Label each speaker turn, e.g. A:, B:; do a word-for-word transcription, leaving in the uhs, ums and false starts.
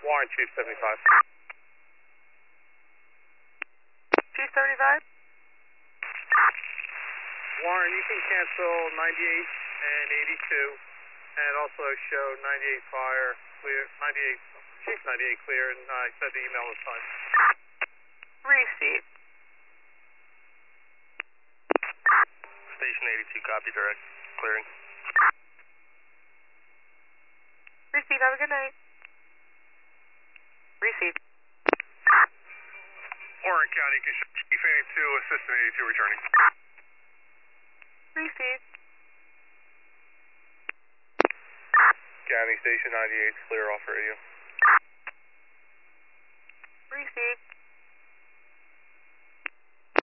A: Warren, Chief seventy-five.
B: Chief seventy-five?
A: Warren, you can cancel ninety-eight and eighty-two, and also show ninety-eight fire, clear, ninety-eight, Chief ninety-eight clear, and I said the email was fine.
B: Received.
C: Station eighty-two, copy, direct, clearing.
B: Received, have a good night. Received.
C: Warren County, Chief eighty-two, Assistant eighty-two returning.
B: Received.
C: County, Station ninety-eight, clear off radio.